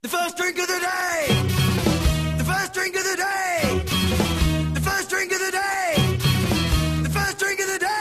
The first drink of the day! The first drink of the day! The first drink of the day! The first drink of the day!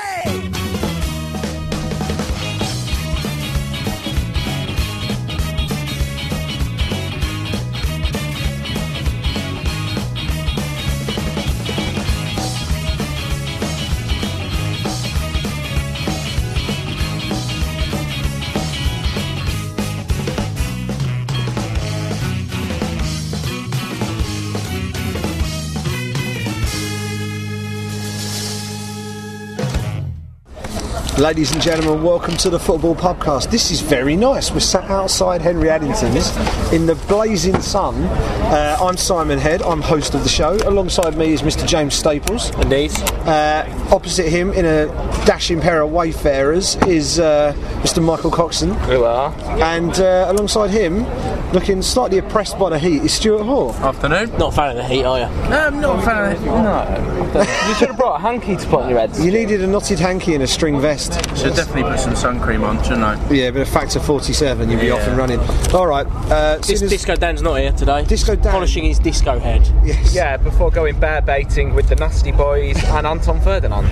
Ladies and gentlemen, welcome to the Football Pubcast. This is very nice. We're sat outside Henry Addington's in the blazing sun. I'm Simon Head, I'm host of the show. Alongside me is Mr. James Staples. Indeed. Opposite him, in a dashing pair of Wayfarers, is Mr. Michael Coxon. Who are? And alongside him, looking slightly oppressed by the heat, is Stuart Hoare. Afternoon. Not a fan of the heat, are you? I'm not a fan of it. No. You should have brought a hanky to put on your heads. You needed a knotted hanky and a string vest. Should definitely put some sun cream on, shouldn't I? Yeah, but a factor 47, you'll be off and running. Alright. Disco Dan's not here today. Disco Dan. Polishing his disco head. Yes. Yeah, before going bear baiting with the Nasty Boys and Anton Ferdinand.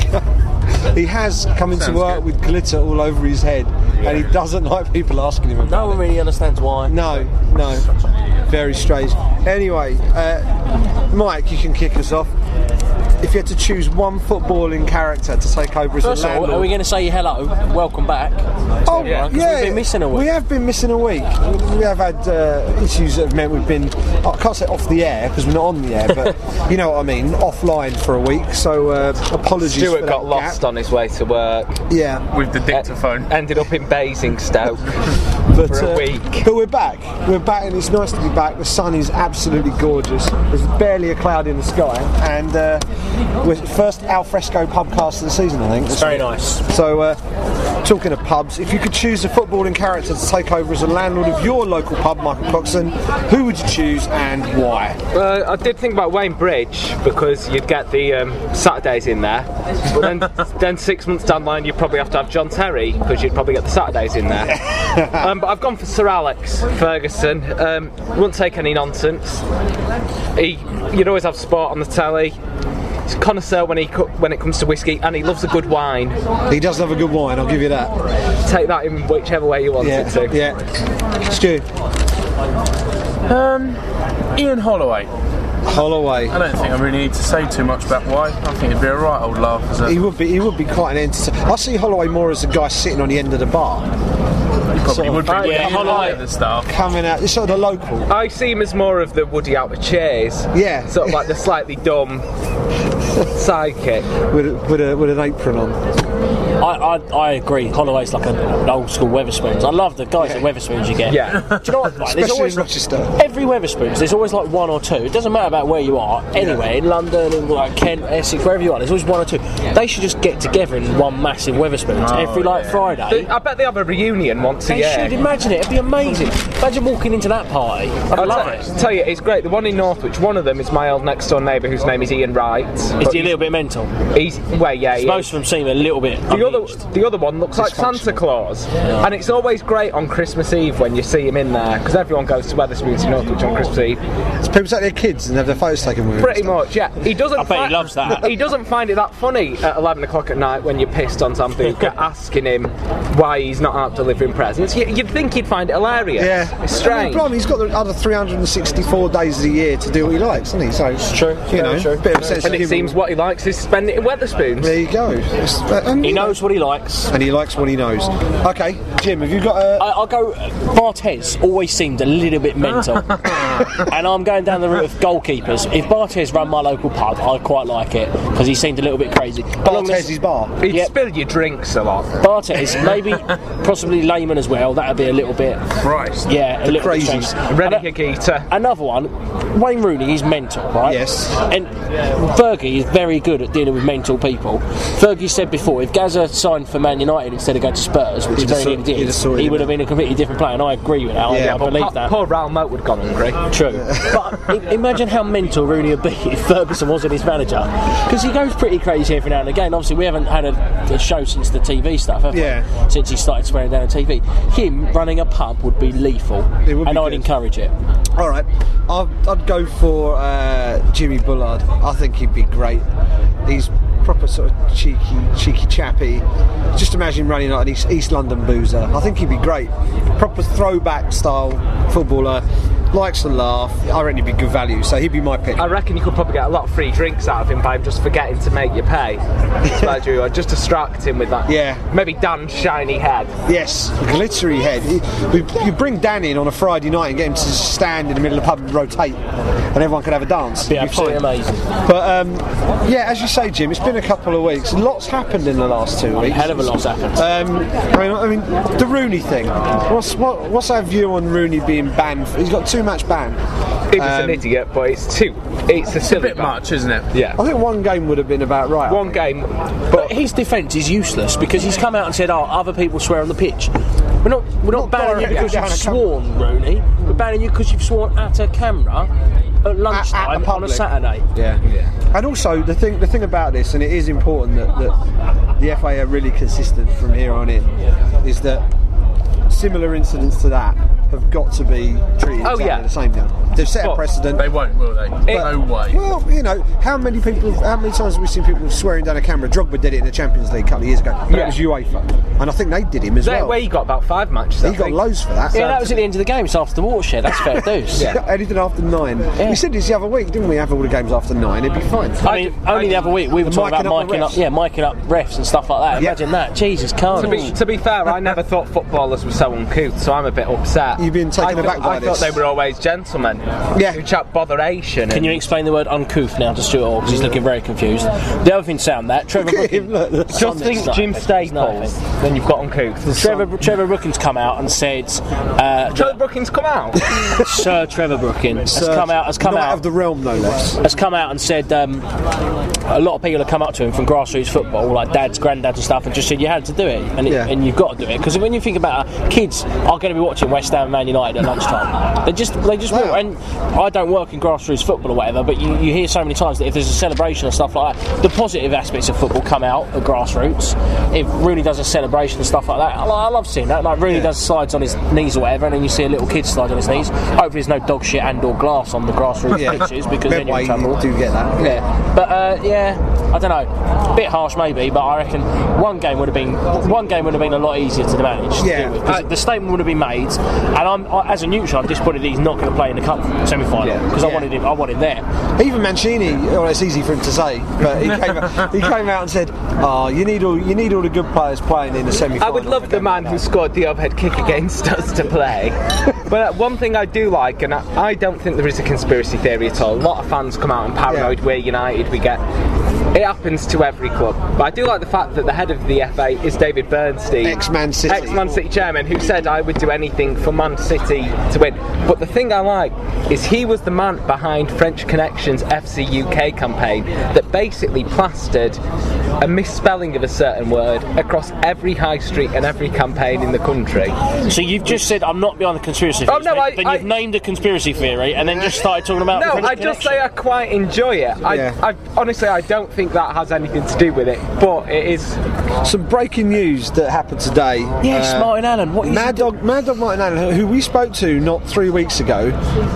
He has come into work with glitter all over his head, and he doesn't like people asking him about No one really understands why. No. Very strange. Anyway, Mike, you can kick us off. If you had to choose one footballing character to take over as First a of all, landlord... are we going to say hello? Welcome back. Oh, Yeah, 'cause we've been missing a week. We have been missing a week. We have had issues that have meant we've been... I can't say off the air, because we're not on the air, but you know what I mean, offline for a week, so apologies for Stuart that got lost gap. on his way to work. Yeah. With the dictaphone. Ended up in Basingstoke for a week. But we're back. We're back, and it's nice to be back. The sun is absolutely gorgeous. There's barely a cloud in the sky, and we're first alfresco pubcast of the season, I think. It's very nice. So, talking of pubs, if you could choose a footballing character to take over as a landlord of your local pub, Michael Coxon, who would you choose and why? I did think about Wayne Bridge because you'd get the Saturdays in there, but then 6 months down the line you'd probably have to have John Terry because you'd probably get the Saturdays in there. But I've gone for Sir Alex Ferguson. Wouldn't take any nonsense. You'd always have sport on the telly. He's a connoisseur when it comes to whiskey, and he loves a good wine. He does love a good wine, I'll give you that. Take that in whichever way you want it to. Yeah. Stu? Ian Holloway. Holloway. I don't think I really need to say too much about why. I think it'd be a right old laugh as a... He would be quite an entertainer. I see Holloway more as a guy sitting on the end of the bar. Probably would be. yeah, Holloway. The staff. Coming out, it's sort of the local. I see him as more of the Woody out of Cheers. Yeah. Sort of like the slightly dumb sidekick. With an apron on. I agree. Holloway's like an old school Weatherspoons. I love the guys at Weatherspoons you get. Yeah. Do you know what? Like, there's Especially always in Rochester. every Weatherspoons. There's always like one or two. It doesn't matter about where you are. Anywhere in London, in like Kent, Essex, wherever you are. There's always one or two. They should just get together in one massive Weatherspoons every Friday. I bet they have a reunion once a They year. should. Imagine it. It'd be amazing. Imagine walking into that party. I'd love it. Tell you, it's great. The one in Northwich, one of them is my old next door neighbour whose name is Ian Wright. Is he a little bit mental? He Most of them seem a little bit the other one looks like Santa Claus, and it's always great on Christmas Eve when you see him in there because everyone goes to Weatherspoons in Northwich on Christmas Eve. So people take their kids and have their photos taken with him. Pretty much, yeah. He doesn't. I bet he loves that. He doesn't find it that funny at 11 o'clock at night when you're pissed on Sambuca asking him why he's not out delivering presents. You'd think he'd find it hilarious. Yeah. It's strange. I mean, he's got the other 364 days of the year to do what he likes, hasn't he? So it's true. You know, True. bit of a sense And of it humour. seems what he likes is spend it in Weatherspoons. There you go. He knows what he likes. And he likes what he knows. Okay, Jim, have you got a... I'll go. Barthez always seemed a little bit mental, and I'm going down the route of goalkeepers. If Barthez ran my local pub, I'd quite like it because he seemed a little bit crazy. Bartez's bar? He'd Yep. spill your drinks a lot. Barthez, maybe, possibly Lehman as well. That'd be a little bit. Christ. Yeah, a little crazies. bit strange. Rennie And Higuita. another one, Wayne Rooney. He's mental, right? Yes. And Fergie is very good at dealing with mental people. Fergie said before, if Gazza have signed for Man United instead of going to Spurs, which He'd is have very nearly he'd have sorted he him would have been a completely different player, and I agree with that. Yeah, I believe that. Poor Raul Moat would have gone hungry. True. But imagine how mental Rooney would be if Ferguson wasn't his manager. Because he goes pretty crazy every now and again. Obviously, we haven't had a show since the TV stuff, have we? Yeah. Since he started swearing down on TV. Him running a pub would be lethal. It would be and I'd good. encourage it. All right, I'd go for Jimmy Bullard. I think he'd be great. He's proper sort of cheeky chappy. Just imagine running like an East London boozer. I think he'd be great. Proper throwback style footballer. Likes to laugh. I reckon he'd be good value, so he'd be my pick. I reckon you could probably get a lot of free drinks out of him by him just forgetting to make you pay. Or just distract him with that. Yeah. Maybe Dan's shiny head. Yes, glittery head. You bring Dan in on a Friday night and get him to stand in the middle of the pub and rotate, and everyone could have a dance. Be It'd absolutely fine. amazing. But yeah, as you say, Jim, it's been a couple of weeks. Lots happened in the last 2 weeks. Hell of a lot's happened. I mean, the Rooney thing. What's our view on Rooney being banned? He's got 2-match ban. He was an idiot, but it's a silly bit ban. much, isn't it? Yeah. I think one game would have been about right. One game, But his defence is useless because he's come out and said, "Oh, other people swear on the pitch." We're not banning you directly because down you've a camera. sworn, Rooney. We're banning you because you've sworn at a camera at lunchtime the on a public. Saturday. Yeah. And also the thing about this, and it is important that the FA are really consistent from here on in, is that similar incidents to that have got to be treated exactly the same now. They've set a Well, precedent. They won't, will they? No way. Well, you know, how many times have we seen people swearing down a camera? Drogba did it in the Champions League a couple of years ago. But Yeah. it was UEFA. And I think they did him as well. where he got about 5 matches. He I got think. loads for that. Yeah, that was at the end of the game. It's after the watershed. That's fair dues. Yeah. Anything after 9. We said this the other week, didn't we? Have all the games after 9, it'd be fine. I mean, only the other week we were talking about Miking up the miking up refs and stuff like that. Yeah. Imagine that. Jesus, can't To be fair, I never thought footballers were so uncouth, so I'm a bit upset. You've been taken aback by I this. thought they were always gentlemen. Yeah. Who chat botheration. Can you explain the word uncouth now to Stuart Hall? Because he's looking very confused. The other thing, Sam, that Trevor Look at him, Brookins. look. just think Jim Staples when you've got uncouth. Trevor Brookins come out and said, Trevor Brookins come out. Sir Trevor Brookins has come Not out of the realm, no less. has come out and said a lot of people have come up to him from grassroots football, like dads, granddads and stuff, and just said you had to do it, and you've got to do it, because when you think about it, kids are going to be watching West Ham and Man United at lunchtime. They just will. And I don't work in grassroots football or whatever, but you hear so many times that if there's a celebration and stuff like that, the positive aspects of football come out at grassroots. If Rooney does a celebration and stuff like that, I love seeing that. Like Rooney does slides on his knees or whatever, and then you see a little kid slide on his knees. Hopefully there's no dog shit and or glass on the grassroots pitches, because then you're in trouble. You do get that. Yeah, but I don't know. A bit harsh maybe, but I reckon one game would have been a lot easier to manage. Yeah. To deal with, 'cause the statement would have been made, and as a neutral, I'm disappointed that he's not going to play in the cup semi-final because I wanted him there. Even Mancini, well, it's easy for him to say, but he came out and said, "Oh, you need all the good players playing in the semi-final." I would love the man who scored the overhead kick against us to play. But one thing I do like, and I don't think there is a conspiracy theory at all. A lot of fans come out and paranoid. We're United. It happens to every club. But I do like the fact that the head of the FA is David Bernstein, ex-Man City chairman, who said I would do anything for Man City to win. But the thing I like is he was the man behind French Connection's FC UK campaign that basically plastered a misspelling of a certain word across every high street and every campaign in the country. So you've just said I'm not behind the conspiracy theory. no, then you've named a conspiracy theory and then just started talking about. No, French I just Connection. say I quite enjoy it. I honestly, I don't think that has anything to do with it, but it is. Some breaking news that happened today. Yes, Martin Allen. What is Mad Dog Martin Allen, who we spoke to not 3 weeks ago,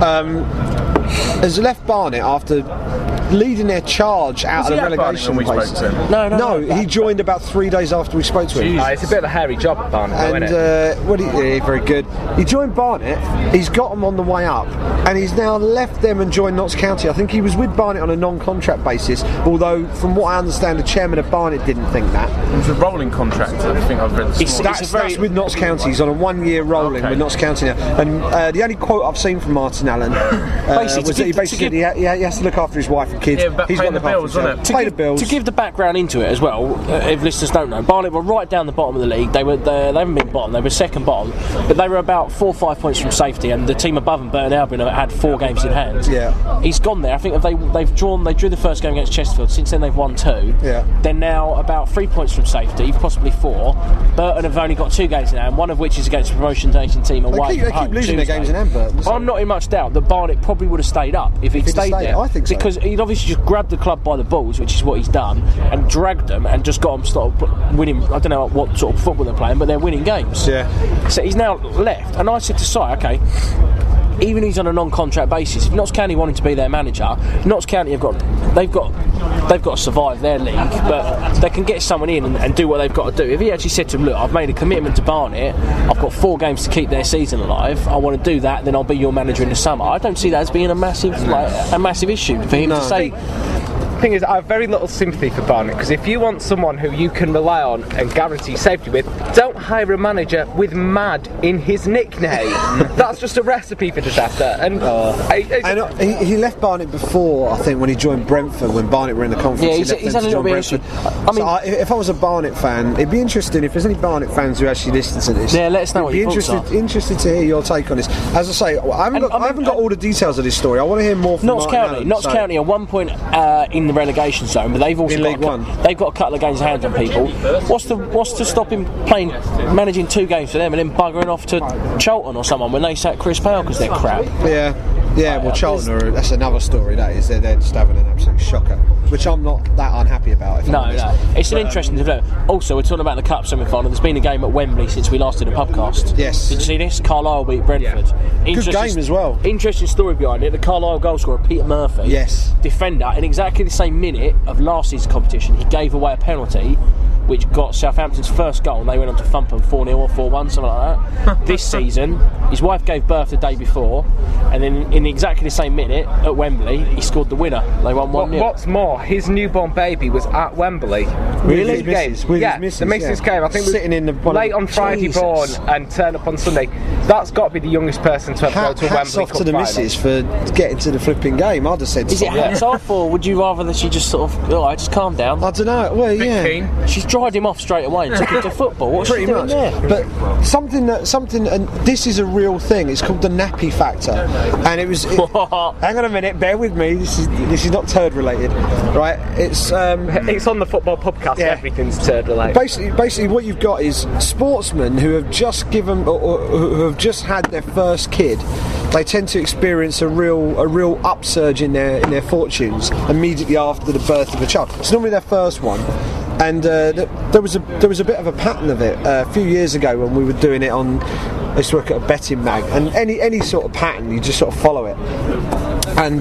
has left Barnet after leading their charge out of the relegation when we place. spoke to him? No, he joined about 3 days after we spoke to him. It's a bit of a hairy job at Barnet, though, And isn't it? very good. He joined Barnet. He's got them on the way up, and he's now left them and joined Notts County. I think he was with Barnet on a non-contract basis. Although, from what I understand, the chairman of Barnet didn't think that. It was a rolling contract. I think I've read this morning. That's with Notts County. He's on a 1 year rolling with Notts County now. And the only quote I've seen from Martin Allen was that he has to look after his wife for kids. Yeah, but He's paying got the bills, himself. wasn't it? Pay the bills. To give the background into it as well, if listeners don't know, Barnet were right down the bottom of the league. They haven't been bottom, they were second bottom, but they were about 4 or 5 points from safety, and the team above them, Burton Albion, had 4 games in hand. Yeah. He's gone there. I think they drew the first game against Chesterfield. Since then they've won 2. Yeah. They're now about 3 points from safety, possibly 4. Burton have only got 2 games in hand, one of which is against the promotion nation team away. They keep losing their games in hand, Burton. So. I'm not in much doubt that Barnet probably would have stayed up if he'd stayed there. I think so. Because he'd obviously just grabbed the club by the balls, which is what he's done, and dragged them and just got them sort of winning. I don't know what sort of football they're playing, but they're winning games. Yeah. So he's now left, and I said to Si, okay, even if he's on a non-contract basis, if Notts County wanted to be their manager, Notts County they've got to survive their league, but they can get someone in and do what they've got to do. If he actually said to him, look, I've made a commitment to Barnet, I've got 4 games to keep their season alive, I want to do that, then I'll be your manager in the summer. I don't see that as being a massive issue for him to say. The thing is, I have very little sympathy for Barnet, because if you want someone who you can rely on and guarantee safety with, don't hire a manager with "mad" in his nickname. That's just a recipe for disaster. And he left Barnet before, I think, when he joined Brentford, when Barnet were in the conference. Yeah, he's had a little bit of issue. I mean, so if I was a Barnet fan, it'd be interesting if there's any Barnet fans who actually listen to this. Yeah, let us know what your thoughts are. Interested to hear your take on this. As I say, I haven't got all the details of this story. I want to hear more from Notts County. Notts County are 1 point in the relegation zone, but they've also they've got a couple of games in hand on people. What's to stop him managing 2 games for them and then buggering off to Charlton or someone when they sack Chris Powell because they're crap? Yeah, well, Charlton that's another story. That is, they're just having an absolute shocker, which I'm not that unhappy about. No, it's an interesting development. Also, we're talking about the Cup semi-final. There's been a game at Wembley since we last did a podcast. Yes. Did you see this? Carlisle beat Brentford. Yeah. Good game as well. Interesting story behind it. The Carlisle goal scorer, Peter Murphy, defender, in exactly the same minute of last season's competition, he gave away a penalty which got Southampton's first goal, and they went on to thump them 4-0 or 4-1, something like that. This season, his wife gave birth the day before, and then in exactly the same minute at Wembley, he scored the winner. They won 1-0. What's more, his newborn baby was at Wembley. Really? The missus came. I think sitting in the late on Friday born and turn up on Sunday. That's got to be the youngest person to ever go to a Wembley Hats off Cup to the final. missus for getting to the flipping game. I'd have said Is it hands off, or would you rather that she just sort of, just calm down? I don't know. Well, yeah. She's dried him off straight away and took him to football. What's she doing there? But something, and this is a real thing. It's called the nappy factor, and it was. Hang on a minute, bear with me. This is not turd related, right? It's on the football podcast. Yeah. Everything's turd related. Basically, what you've got is sportsmen who have just given or who have just had their first kid. They tend to experience a real upsurge in their fortunes immediately after the birth of a child. It's normally their first one. And there was a bit of a pattern of it a few years ago when we were doing it on. I used to work at a betting mag, and any sort of pattern you just sort of follow it. And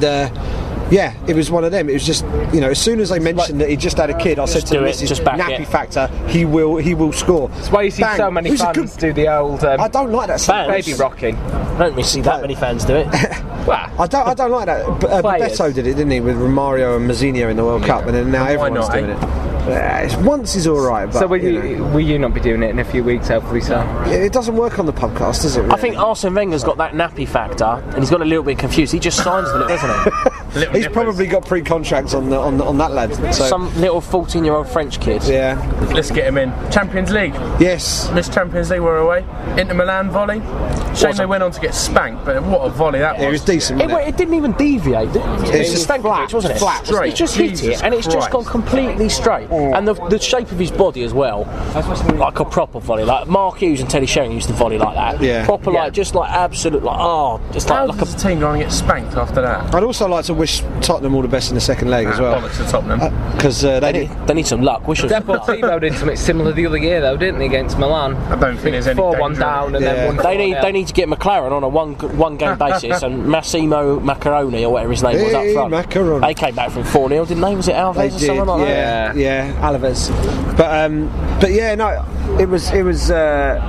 it was one of them. It was just, as soon as they mentioned that he just had a kid, I said to the missus, nappy factor, he will score. That's why you see so many fans do the old. I don't like that baby rocking. I don't really see that many fans do it. Well, I don't like that. Beto did it, didn't he, with Romario and Mazzinho in the World Cup, and then now everyone's doing it. Once is alright, but so will you not be doing it in a few weeks, hopefully? So it doesn't work on the podcast, does it? Really? I think Arsene Wenger's got that nappy factor, and he's got a little bit confused. He just signs them, doesn't he? He's probably got pre-contracts on that lad. So. Some little 14-year-old French kid. Yeah. Let's get him in. Champions League. Yes. Miss Champions League were away. Inter Milan volley. Shame they went on to get spanked, but what a volley that was. It was decent. It didn't even deviate. It's just flat, wasn't it? Flat. Straight. He just hit it, and it's just gone completely straight. And the shape of his body as well, like a proper volley. Like Mark Hughes and Teddy Sheringham used to volley like that. Yeah. Proper, just like absolute, just How like does the team go on and get spanked after that? I'd also like to wish Tottenham all the best in the second leg as well. Bollocks to Tottenham. Because they need some luck. Deportivo did something similar the other year, though, didn't they, against Milan? I don't think there's any 4-1 down and then 1-4. They need to get McLaren on a one game basis, and Massimo Macaroni or whatever his name was up front. Macaroni. They came back from 4-0, didn't they? Was it Alves or something like that? Yeah, Alves. But yeah, no, it was.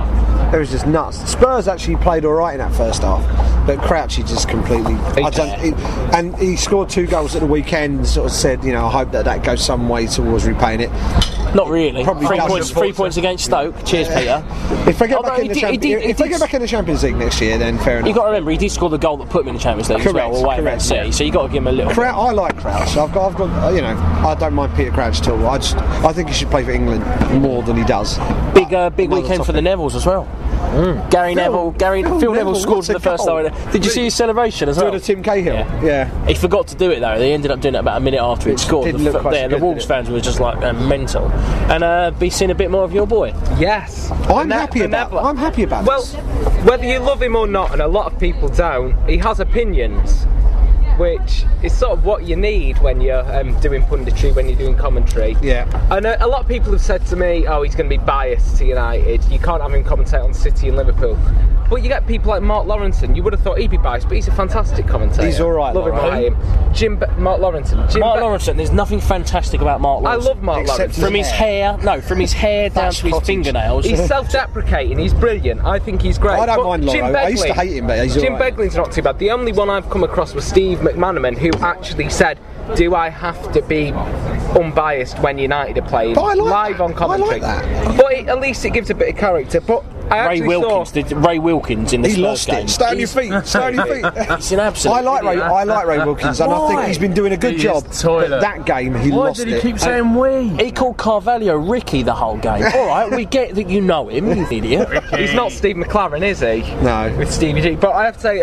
It was just nuts. Spurs actually played all right in that first half, but Crouchy just completely. And he scored 2 goals at the weekend. Sort of said, you know, I hope that goes some way towards repaying it. Not really. Probably 3 points against Stoke. Cheers, Peter. If they get back in the Champions League next year, then fair enough. You've got to remember, he did score the goal that put him in the Champions League as well, away at City. So you've got to give him a little. I like Crouch. I've got, you know, I don't mind Peter Crouch at all. I think he should play for England more than he does. Big weekend for the Nevilles as well. Phil Neville scored for the first time. Did you see his celebration as well? Doing a Tim Cahill. Yeah. He forgot to do it though. They ended up doing it about a minute after he'd scored. The Wolves fans were just like mental. And be seeing a bit more of your boy. Yes. I'm happy about this. Well, whether you love him or not, and a lot of people don't, he has opinions, which is sort of what you need when you're doing punditry, when you're doing commentary. Yeah. And a lot of people have said to me, oh, he's going to be biased to United. You can't have him commentate on City and Liverpool. But you get people like Mark Lawrenson. You would have thought he'd be biased, but he's a fantastic commentator. He's all right. Love him, I hate him. Mark Lawrenson. Mark Lawrenson. There's nothing fantastic about Mark Lawrenson. I love Mark Lawrenson. From his hair down to his fingernails. He's self-deprecating. He's brilliant. I think he's great. I don't mind Lauro. I used to hate him, but he's Jim all right. Begley's not too bad. The only one I've come across was Steve McManaman, who actually said, do I have to be unbiased when United are playing live on commentary? I like that. But at least it gives a bit of character. But Ray Wilkins in the Spurs game. Stay on your feet. It's an absolute. I like Ray Wilkins, and I think he's been doing a good job. But that game, he lost it. Why did he keep saying we? He called Carvalho Ricky the whole game. All right, we get that you know him, you idiot. He's not Steve McLaren, is he? No. With Stevie G. But I have to say,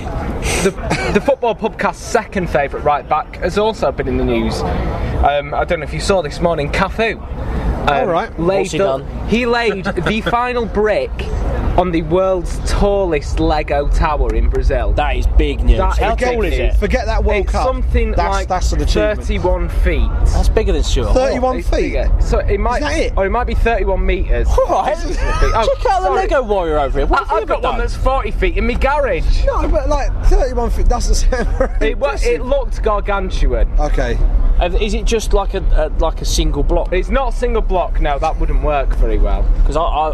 the Football Pubcast's second favourite right back has also been in the news. I don't know if you saw this morning, Cafu. All right. What's he done? He laid the final brick on the world's tallest Lego tower in Brazil. That is big news. How tall is it? Forget that World It's Cup. something That's an achievement. 31 feet. That's bigger than Stuart. 31 feet. Bigger. So it might, Is that it? Or it might be 31 metres. Right. Check out the Lego Warrior over here. What have I've you got done? one that's 40 feet in my garage. No, but like 31 feet doesn't sound very It looked gargantuan. Okay. Is it just like a single block? It's not a single block. No, that wouldn't work very well. Because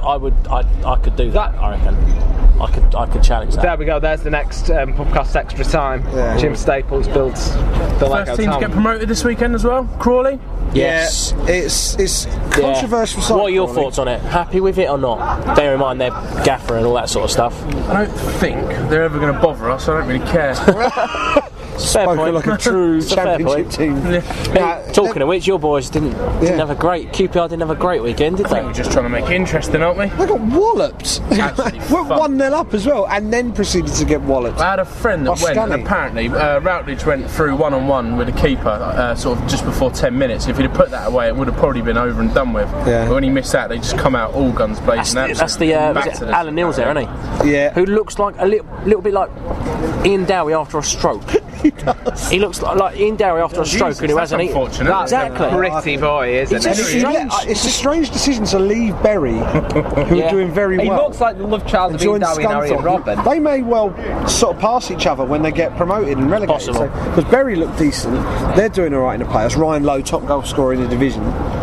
I could do that. I reckon. I could challenge that. There we go. There's the next podcast extra time. Yeah. Jim Staples builds the Lego First team to tower. get promoted this weekend as well. Crawley. Yes. Yeah, it's controversial. Yeah. What are your thoughts on it? Happy with it or not? Bear in mind they're gaffer and all that sort of stuff. I don't think they're ever going to bother us. I don't really care. Fair point. like a true It's a fair championship point. team. Talking of which, your boys didn't have a great QPR didn't have a great weekend, did they? We're just trying to make it interesting, aren't we? They got walloped. Absolutely We're fucked. 1-0 up as well, and then proceeded to get walloped. I had a friend that went, Scunny. and apparently Routledge went through one-on-one with the keeper sort of just before 10 minutes. If he'd have put that away, it would have probably been over and done with. Yeah. But when he missed that, they just come out all guns blazing. That's the was it Alan Neal's there, isn't he? Yeah. Who looks like a little bit like Ian Dowie after a stroke. He does. He looks like Ian Dowie after a stroke and who that's hasn't eaten. unfortunate. That's Exactly. a pretty boy, isn't It's it? just strange. It's a strange decision to leave Bury, who Yeah. are doing very He well. looks like the love child and of Ian join Dowie and Harry and Scunthorpe. Robin. They may well sort of pass each other when they get promoted and relegated. Possible. Because Bury look decent, they're doing all right in the playoffs. Ryan Lowe, top goal scorer in the division.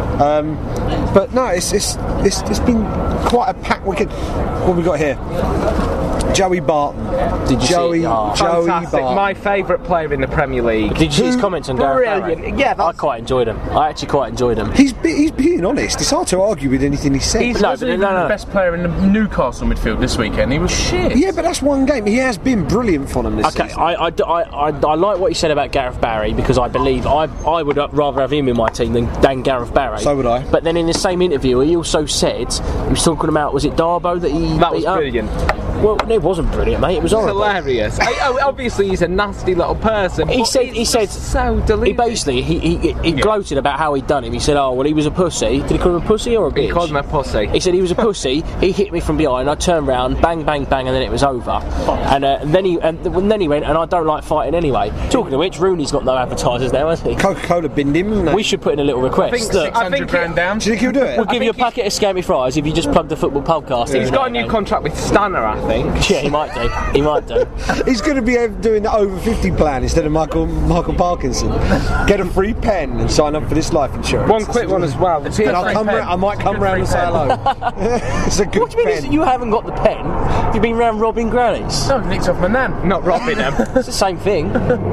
But no, it's been quite a packed weekend. What have we got here? Joey Barton. Did you Joey see? Oh. Joey Fantastic. Barton. My favourite player in the Premier League. Did you see his comments on Gareth Brilliant. Barry? Yeah, I that's- quite enjoyed him. I actually quite enjoyed him. He's being honest. It's hard to argue with anything he said. He No, wasn't but even no. the best player in the Newcastle midfield this weekend. He was shit. Yeah, but that's one game. He has been brilliant for them this Okay, season. I like what you said about Gareth Barry because I believe I would rather have him in my team than Gareth Barry. So would I. But then in the same interview, he also said he was talking about, was it Darbo that he That beat was up? brilliant. Well, it wasn't brilliant, mate. It was horrible. Hilarious. Obviously, he's a nasty little person. He but said it's so so deluded. He basically he gloated about how he'd done him. He said, "Oh well, he was a pussy." Did he call him a pussy or a bitch? He called him a pussy. He said he was a pussy. He hit me from behind. I turned round, bang, bang, bang, and then it was over. And then he went, and I don't like fighting anyway. Talking of which, Rooney's got no advertisers now, has he? Coca-Cola binned him, haven't they? We should put in a little request. Look, 600 grand down. Do you think he'll do it? we'll give you a packet of scampi fries if you just plug the football podcast. He's got a new contract with Stanner, I think. think. Yeah, he might do. He might do. He's going to be doing the over 50 plan instead of Michael Parkinson. Get a free pen and sign up for this life insurance. One quick one as well. And I might come round and say hello. It's a good What do you mean pen. you haven't got the pen? You've been round robbing grannies. No, nicked off my nan. Not robbing them. It's the same thing.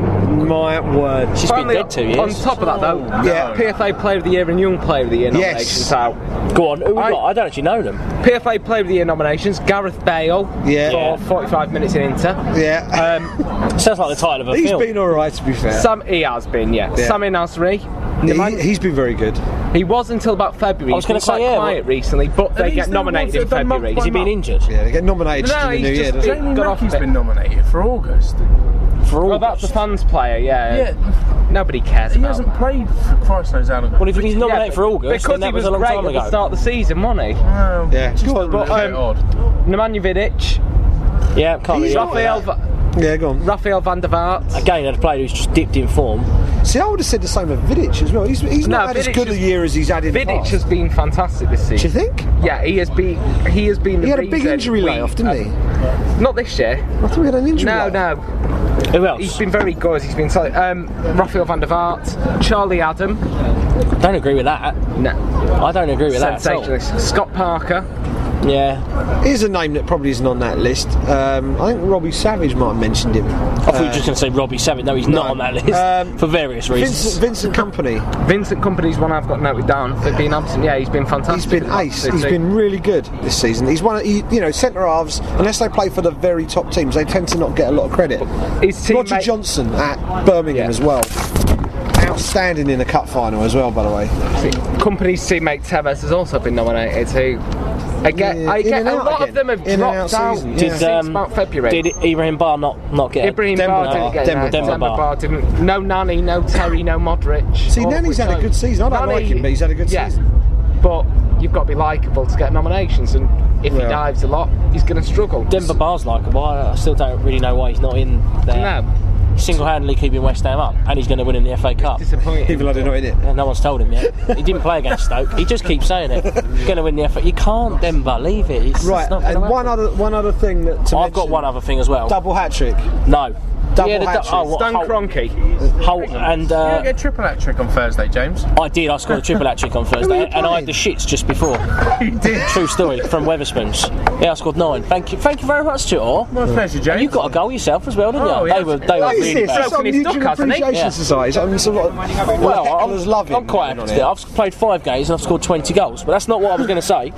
My word. She's been dead 2 years. On top of that, though, Yeah. PFA Player of the Year and Young Player of the Year nominations out. Go on, who we got? I don't actually know them. PFA Player of the Year nominations: Gareth Bale Yeah. for 45 minutes in Inter. Yeah. Sounds like the title of a He's film. been alright, to be fair. He has been, yeah. Yeah. Sami Nasri. He's been very good. He was until about February. I was He's gonna been say, quite yeah, quiet recently, but they these get the nominated ones in that have done February. Has he been injured? Yeah, they get nominated No, in the he's new year, just- doesn't Jamie got off Mackey's a bit. been nominated for August. For all Well, that's the fans player, yeah. Yeah, Nobody cares he about hasn't played for Christ knows how long. Well, if he's nominated Yeah, for August, because then that he was a long great time at the ago. start of the season, wasn't he? Yeah. Just Go a on, little bit odd. Nemanja Vidic, Yeah, can't He's really. Yeah, go on. Raphael van der Vaart. Again, a player who's just dipped in form. See, I would have said the same of Vidic as well. He's No, not had as Vidic good a has- year as he's had in the Vidic past. has been fantastic this Do you season. think? Yeah, he has been. He has been. He the had a big reason injury we- layoff, didn't he? Not this year. I thought he had an injury No, layoff. no. Who else? He's been very good. He's been solid. Raphael van der Vaart, Charlie Adam. Don't agree with that. No, I don't agree with that at all. sensationalist. Scott Parker. Yeah. Here's a name that probably isn't on that list. I think Robbie Savage might have mentioned him. I thought you were just going to say Robbie Savage. No, he's not on that list for various reasons. Vincent Kompany. Vincent Kompany's one I've got noted down for being absent. Yeah, he's been fantastic. He's been in that ace. City. He's been really good this season. He's one of, centre halves, unless they play for the very top teams, they tend to not get a lot of credit. His teammate, Roger Johnson at Birmingham Yeah. as well. Outstanding in the cup final as well, by the way. Kompany's teammate Tevez has also been nominated too. I get In a and out lot again. of them have In and out dropped out season, since yeah. about February. Did Ibrahim Bar not get it? Ibrahim Denver Bar Bar. didn't get Denver that. Bar. Denver Bar didn't. No Nani, no Terry, no Modric. See, Nani's had a good season. I don't like him, but he's had a good season. But you've got to be likeable to get nominations, and if he Yeah. dives a lot, he's going to struggle. Denver Bar's likeable. I still don't really know why he's not in there. No, Single-handedly keeping West Ham up, and he's going to win in the FA Cup. disappointing. People are not in it. Yeah, no one's told him yet. He didn't play against Stoke. He just keeps saying it. He's going to win the FA. You can't, Denver. Leave it. It's Right, not and gonna one other thing that to I've got mention. one other thing as well. Double hat trick. No. Double the hat-trick. Stan Kroenke. Holt and You don't get a triple hat trick on Thursday, James. I did. I scored a triple hat trick on Thursday, and I had the shits just before. You did. True story from Weatherspoons. Yeah, I scored 9. Thank you very much, Stuart. My pleasure, James. And you got a goal yourself as well, didn't you? Oh, They yeah. were What is really this? bad. That's on Broken his Nutrient duck, hasn't he? Appreciation Yeah. Society. I'm sort of Well, hecklers loving. I'm quite happy to do it. I've played 5 games and I've scored 20 goals, but that's not what I was going to say.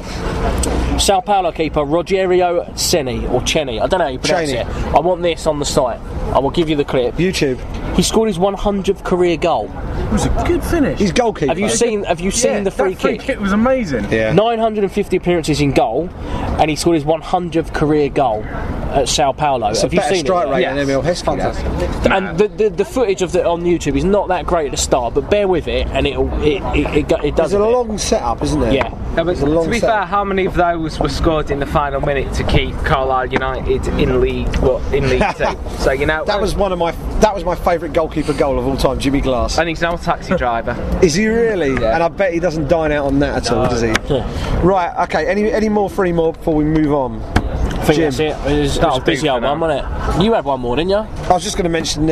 Sao Paulo keeper Rogerio Ceni, or Ceni, I don't know how you pronounce Ceni. it. I want this on the site. I will give you the clip. YouTube. He scored his 100th career goal. It was a good finish. He's goalkeeper. Have you seen the free that free kick? kick was amazing. Yeah. 950 appearances in goal, and he scored his 100th career goal at Sao Paulo. It's a Have you better seen strike it? rate Yes. than Emil Heskey has. And the footage of on YouTube is not that great at the start, but bear with it, and it does. There's a a bit. long setup, isn't there? Yeah. No, but It's a long to be setup. fair, how many of those were scored in the final minute to keep Carlisle United in League 2? So That was my favourite goalkeeper goal of all time, Jimmy Glass. And he's now a taxi driver. Is he really? Yeah. And I bet he doesn't dine out on that at all, does he? Yeah. Right. Okay. Any more? 3 more before we move on. I think Jim. that's it. It was a busy old one, wasn't it? You had one more, didn't you? I was just going to mention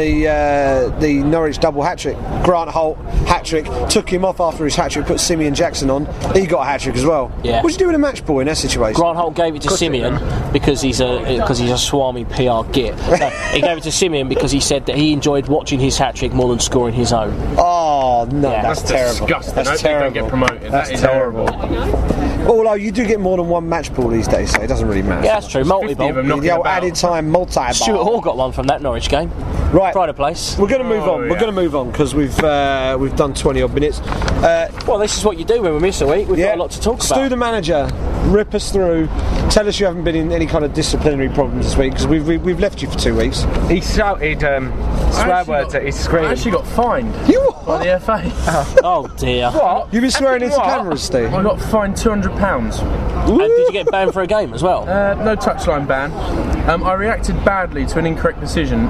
the Norwich double hat trick. Grant Holt hat trick. Took him off after his hat trick. Put Simeon Jackson on. He got a hat trick as well. Yeah. What'd you do in a match ball in that situation? Grant Holt gave it to Simeon because he's a Swami PR git. No, he gave it to Simeon because he said that he enjoyed watching his hat trick more than scoring his own. Oh no, Yeah. that's terrible. Disgusting. That's I hope terrible. they don't get promoted. That's That is terrible. horrible. Although you do get more than one match ball these days, so it doesn't really matter. Yeah, that's true. 50 of them Multi-ball. knocking The old about. added time multi-ball. Stuart Hall got one from that Norwich game. Right. Pride of place. We're going to move on. Oh, We're yeah. going to move on because we've done 20 odd minutes. Well, this is what you do when we miss a week. We've got a lot to talk Stu, about. the manager, rip us through. Tell us you haven't been in any kind of disciplinary problems this week because we've left you for 2 weeks. He shouted swear words at his I screen. actually got fined You by what? the FA. Oh dear. What? You've been swearing into What? cameras, Stu. I got fined £200. And did you get banned for a game as well? No touchline ban. I reacted badly to an incorrect decision.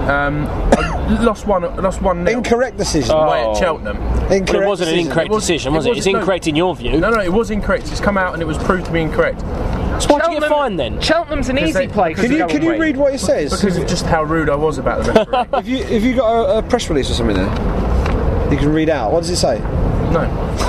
I lost 1-0 Incorrect decision. away at Cheltenham. Incorrect But it wasn't an decision. incorrect It was- decision, it was it? It's wasn't- no. incorrect in your view. No, it was incorrect. It's come out and it was proved to be incorrect. So why'd you get fined then? Cheltenham's an easy place. Can you read what it says? Because of just how rude I was about the referee. Have you got a press release or something there? You can read out. What does it say? No.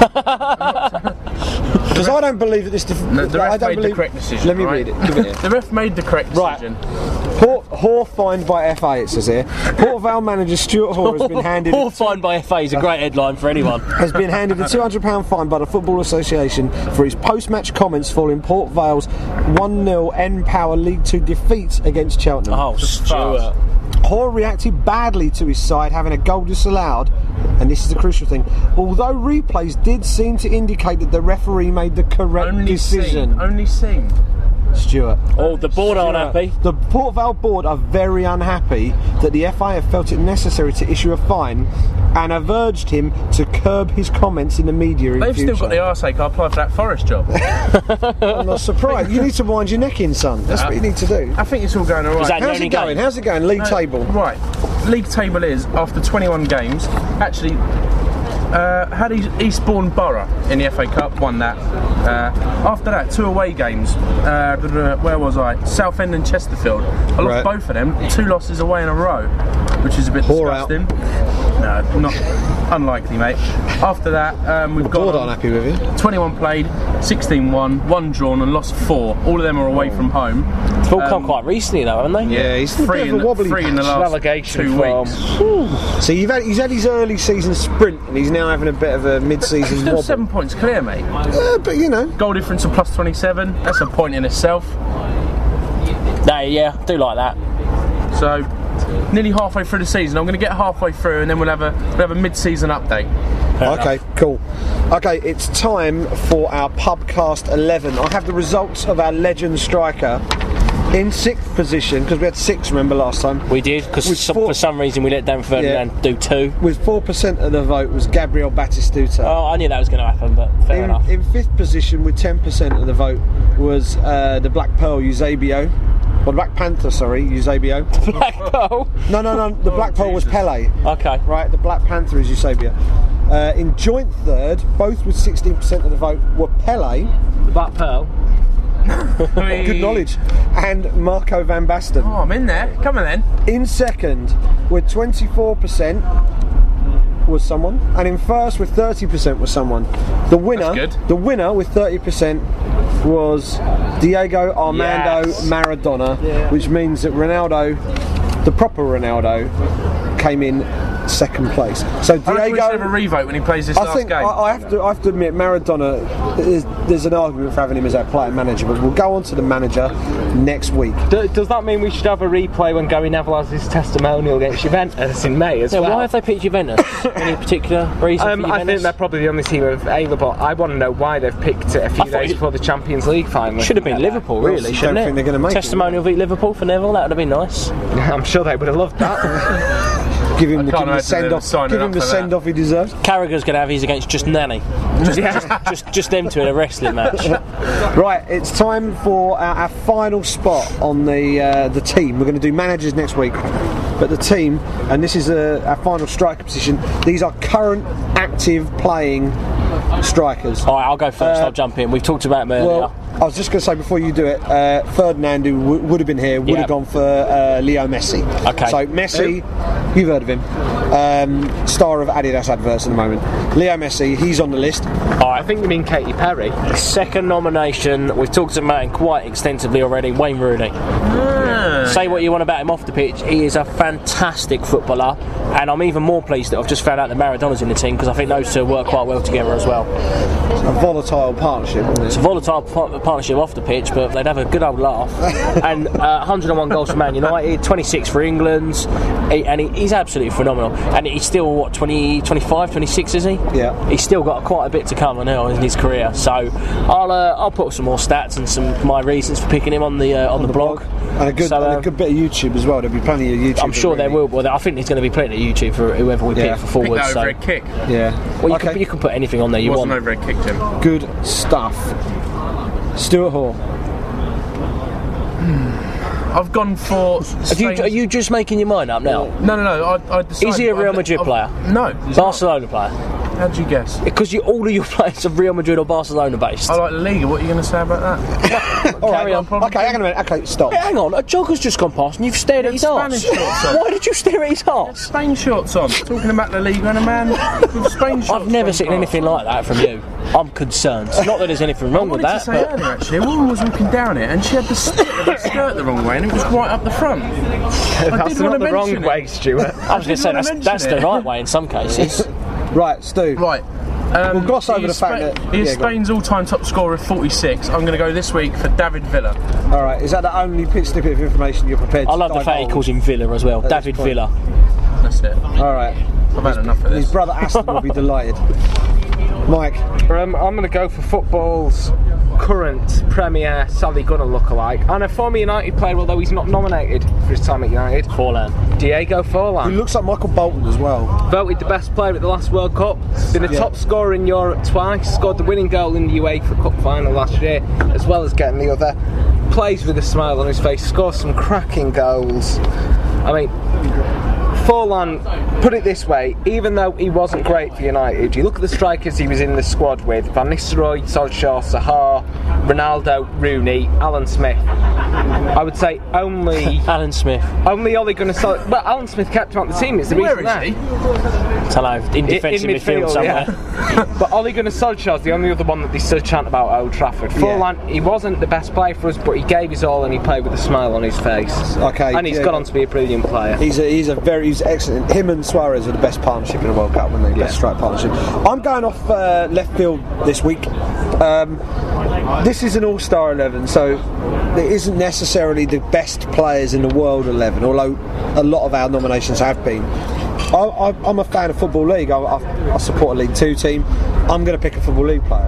Because I don't believe that this. The ref made the correct decision. Let me right? read it. Give it here. The ref made the correct decision. Hoare fined by FA, it says here. Port Vale manager Stuart Hoare has been handed. Hoare fined by FA is a great headline for anyone. Has been handed a £200 fine by the Football Association for his post-match comments following Port Vale's 1-0 N-Power League 2 defeat against Cheltenham. Oh, Stuart. Hoare reacted badly to his side having a goal disallowed, and this is the crucial thing, although replays did seem to indicate that the referee made the correct decision. Only seen. Stuart. Oh, the board aren't happy. The Port Vale board are very unhappy that the FA have felt it necessary to issue a fine and have urged him to curb his comments in the media in They've future. still got the arseache. I applied for that Forest job. I'm not surprised. You need to wind your neck in, son. That's what you need to do. I think it's all going alright. Is that the How's only it going? game? How's it going? League table. Right. League table is, after 21 games, actually had Eastbourne Borough in the FA Cup, won that. After that, 2 away games. Where was I? Southend and Chesterfield. I lost both of them. 2 losses away in a row, which is a bit disgusting. No, not unlikely, mate. After that, we've got. Board aren't happy with you. 21 played, 16 won, 1 drawn, and lost 4. All of them are away from home. It's all come quite recently, though, haven't they? Yeah, he's still a bit of a wobbly three in the patch. last Relegation 2 form. weeks. So he's had his early season sprint, and he's now having a bit of a mid-season Still wobble. 7 points clear, mate. But you know, Goal difference of plus 27. That's a point in itself. Yeah, I do like that. So, nearly halfway through the season. I'm going to get halfway through, and then we'll have a mid-season update. okay, cool. Okay, it's time for our Pubcast 11. I have the results of our legend striker in 6th position, because we had 6, remember, last time. We did, because for some reason we let Dan Ferdinand do 2. With 4% of the vote was Gabriel Batistuta. Oh, I knew that was going to happen, but fair enough. In 5th position with 10% of the vote was the Black Pearl Eusebio. Well, the Black Panther, sorry, Eusebio. Black Pearl? No, the Black Pearl was Pele. Okay. Right, the Black Panther is Eusebio. In joint third, both with 16% of the vote, were Pele. The Black Pearl. Good knowledge. And Marco van Basten. Oh, I'm in there. Come on then. In second, with 24%, was someone, and in first with 30% was someone. The winner, That's good. the winner with 30% was Diego Armando Maradona, which means that Ronaldo, the proper Ronaldo, came in second place. So I reckon we should Diego. have a revote when he plays this last game. I have to admit, Maradona, there's an argument for having him as our player manager, but we'll go on to the manager next week. Does that mean we should have a replay when Gary Neville has his testimonial against Juventus in May as well? Why have they picked Juventus? Any particular reason for Juventus? I think they're probably the only team available. I want to know why they've picked it a few days before the Champions League final. Should have been Liverpool, really, I shouldn't don't it? think they're going to make Testimonial v Liverpool for Neville, that would have been nice. I'm sure they would have loved that. Give him the can't imagine send them off. signing Give him up the for send off he deserves. Carragher's going to have his against just Nanny. Just them two in a wrestling match. Right, it's time for our final spot on the team. We're going to do managers next week, but the team, and this is our final striker position. These are current, active, playing strikers. Alright, I'll go first, I'll jump in. We've talked about him earlier. Well, I was just going to say before you do it, Ferdinand, who would have been here, would have gone for Leo Messi. Okay. So Messi, you've heard of him, star of Adidas adverts at the moment. Leo Messi, he's on the list. I think you mean Katy Perry. Second nomination, we've talked about him quite extensively already, Wayne Rooney. Say what you want about him off the pitch, he is a fantastic footballer, and I'm even more pleased that I've just found out that Maradona's in the team, because I think those two work quite well together as well. A volatile partnership, isn't it? It's a volatile partnership off the pitch, but they'd have a good old laugh. And 101 goals for Man United, 26 for England, he's absolutely phenomenal. And he's still, what, 25, 26, is he? Yeah. He's still got quite a bit to come now in his career. So I'll put some more stats and some of my reasons for picking him on the blog. And a good bit of YouTube as well. There'll be plenty of YouTube. I'm sure there will. Well, I think there's going to be plenty of YouTube for whoever we pick for forwards. Pick that overhead kick. Yeah. Well, you can put anything on there you Wasn't want. overhead kick, Jim. Good stuff. Stuart Hall. I've gone for. Are you just making your mind up now? No. I decided. Is he a Real Madrid player? No. he's Barcelona player? not. How'd you guess? Because all of your players are Real Madrid or Barcelona based. I like La Liga. What are you going to say about that? Carry on. Okay, hang on a minute. Okay, stop. Hey, hang on, a jogger's just gone past and you've stared at his arse. Spanish shorts on. Why did you stare at his arse? Spain shorts on. Talking about La Liga and a man with Spain shorts. I've never on seen past. anything like that from you. I'm concerned. Not that there's anything wrong with I that. wanted to say earlier, actually, a woman was walking down it and she had the skirt the wrong way and it was right up the front. That's not the wrong way, Stuart. I was going to say that's the right way in some cases. Right, Stu. Right. We'll gloss over the fact that... He is yeah, go on. Spain's all-time top scorer of 46. I'm going to go this week for David Villa. All right, is that the only snippet of information you're prepared to I love the fact he calls him Villa as well. David point. Villa. That's it. All right. I've had enough of this. His brother Aston will be delighted. Mike. I'm going to go for football's current Premier Sally Gunner lookalike and a former United player, although he's not nominated for his time at United. Forlan. Diego He Forlan. looks like Michael Bolton as well. Voted the best player at the last World Cup. Been a Yeah. top scorer in Europe twice. Scored the winning goal in the UEFA Cup final last year, as well as getting the other. Plays with a smile on his face. Scores some cracking goals. I mean, Forlan, put it this way, even though he wasn't great for United, you look at the strikers he was in the squad with: Van Nistelrooy, Solskjaer, Sahar, Ronaldo, Rooney, Alan Smith. I would say only Alan Smith. Ole Gunnar Solskjaer. Well, Alan Smith kept him on the team. It's the Where reason is there. he? Hello, in defensive midfield somewhere. Yeah. But Ole Gunnar Solskjaer's the only other one that they still chant about at Old Trafford. Forlan, he wasn't the best player for us, but he gave his all and he played with a smile on his face. Okay, And he's yeah. gone on to be a brilliant player. He's excellent. Him and Suarez are the best partnership in the World Cup, weren't they? Best strike partnership. I'm going off left field this week. This is an all-star 11, so it isn't necessarily the best players in the world 11, although a lot of our nominations have been. I'm a fan of Football League. I support a League 2 team. I'm going to pick a Football League player.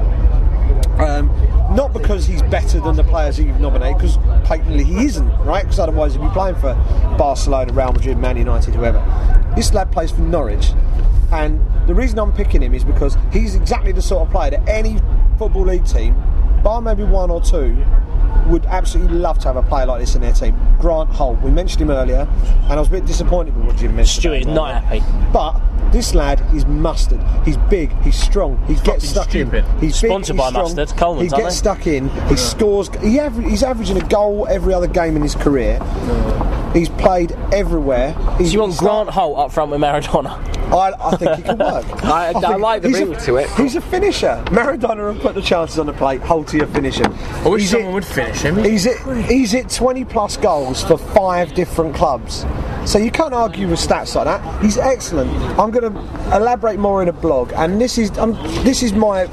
Not because he's better than the players that you've nominated, because patently he isn't, right? Because otherwise he'd be playing for Barcelona, Real Madrid, Man United, whoever. This lad plays for Norwich, and the reason I'm picking him is because he's exactly the sort of player that any Football League team, bar maybe one or two, would absolutely love to have a player like this in their team. Grant Holt, we mentioned him earlier, and I was a bit disappointed with what Jim mentioned. Stuart, not happy. But this lad is mustard. He's big, he's strong, he gets stuck stupid. in. He's Sponsored big, by he's strong, Mustard, Coleman's, he aren't gets they? stuck in, he scores, he's averaging a goal every other game in his career. He's played everywhere. Do you want Grant Holt up front with Maradona? I think he can work. I like the ring to it. He's a finisher. Maradona will put the chances on the plate. Holty a finisher. I wish someone would finish him. He's hit 20 plus goals for 5 different clubs. So you can't argue with stats like that. He's excellent. I'm going to elaborate more in a blog, and this is my